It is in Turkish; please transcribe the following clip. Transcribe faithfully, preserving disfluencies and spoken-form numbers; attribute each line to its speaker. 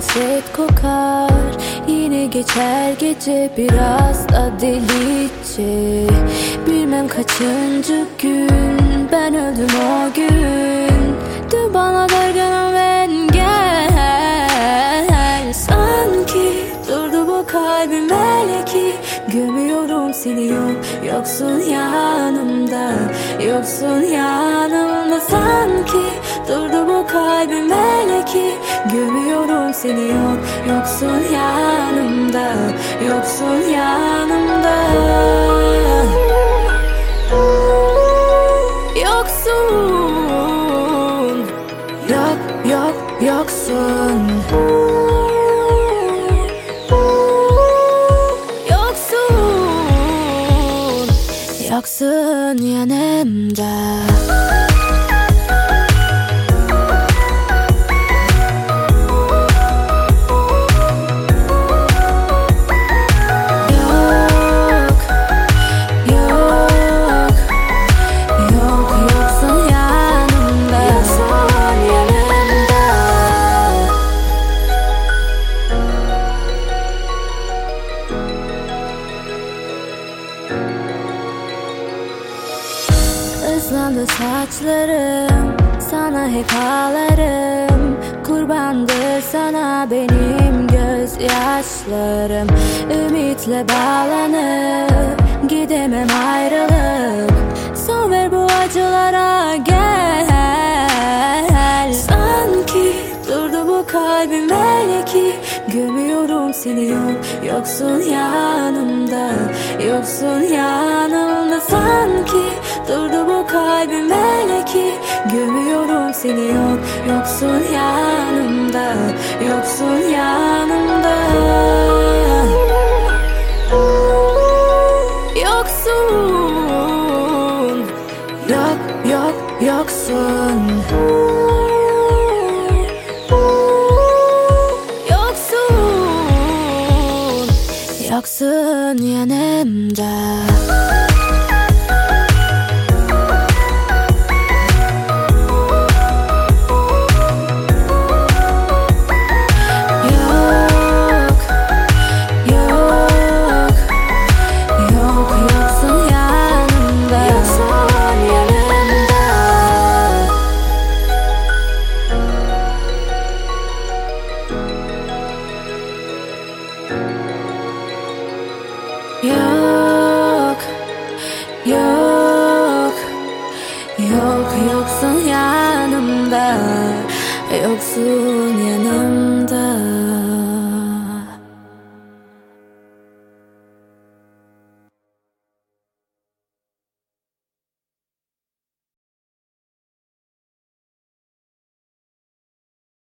Speaker 1: hasret kokar. Yine geçer gece biraz da delice. Bilmem kaçıncı gün ben öldüm o gün. Dün bana dargınım ben gel. Sanki durdu bu kalbim meleki. Gömüyorum seni yok, yoksun yanımda. Yoksun yanımda sanki. Durdu bu kalbim meleki. Gömüyorum seni yok, yoksun yanımda. Yoksun yanımda. Yoksun. Yok yok yoksun. Yoksun yanımda. Islandı saçlarım, sana hep ağlarım. Kurbandır sana benim gözyaşlarım. Ümitle bağlanıp gidemem ayrılık. Son ver bu acılara gel. Sanki durdu bu kalbim meleki. Gömüyorum seni yok, yoksun yanımda. Yoksun yanımda sanki. Durdu bu kalbim meleki. Gömüyorum seni yok, yoksun yanımda. Yoksun yanımda. Yoksun. Yok yok yoksun. Yoksun. Yoksun yanımda. Yok, yok, yok, yoksun yanımda. Yoksun yanımda.